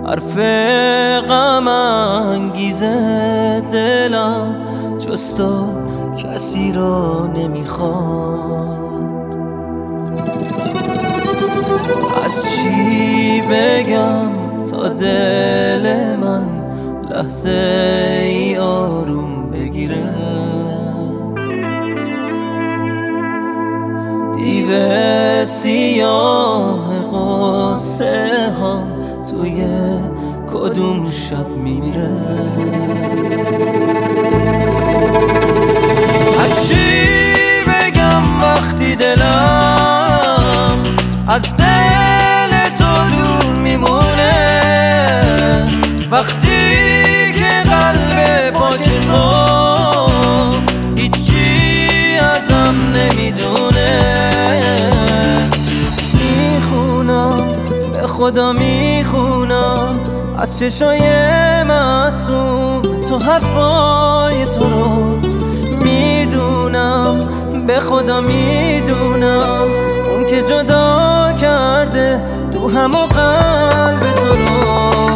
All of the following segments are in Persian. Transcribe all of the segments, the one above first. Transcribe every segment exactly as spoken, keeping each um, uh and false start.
حرف غم انگیز دلم جز تو کسی را نمیخواد. از چی بگم تا دل من لحظه ای آروم بگیره؟ دیو سیاه غصه هم توی کدوم شب میمیره؟ از چی بگم وقتی دلم از دل تو دور میمونه؟ وقتی که قلب پاک تو هیچی ازم نمیدونه. میخونم به خدا میخونم از چشای معصوم تو حرفای تو رو میدونم، به خدا میدونم اون که جدا کرده روحم و قلب تو رو.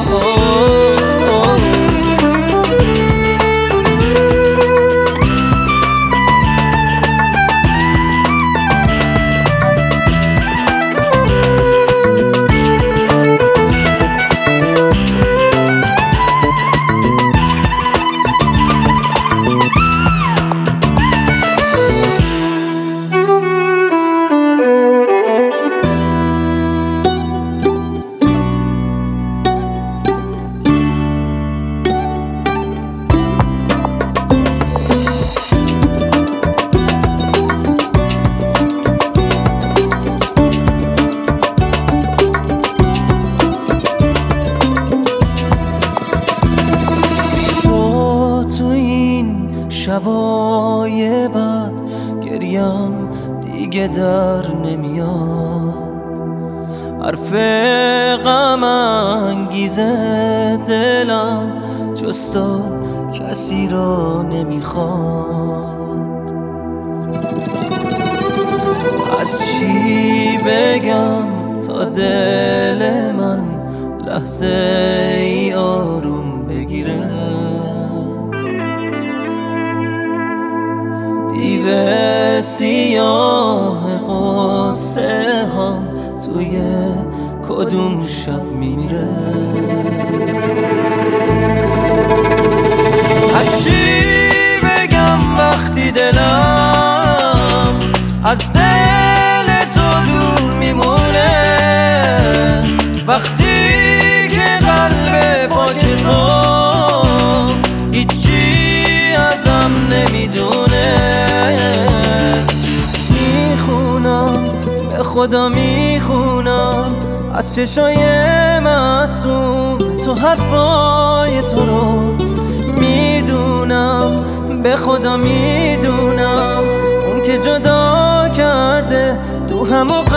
شبای بعد گریم دیگه در نمیاد. حرف غم انگیز دلم جز تو کسی را نمیخواد. از چی بگم تا دل من لحظه ای آروم بگیره؟ دیو سیاه غصه هم توی کدوم شب میمیره؟ از چی بگم وقتی دلم از دل تو دور میمونه؟ وقتی که قلب پاک تو هیچی ازم نمیدونه. به خدا میخونم از چشای معصوم تو حرفای تو رو میدونم، به خدا میدونم اون که جدا کرده روحم و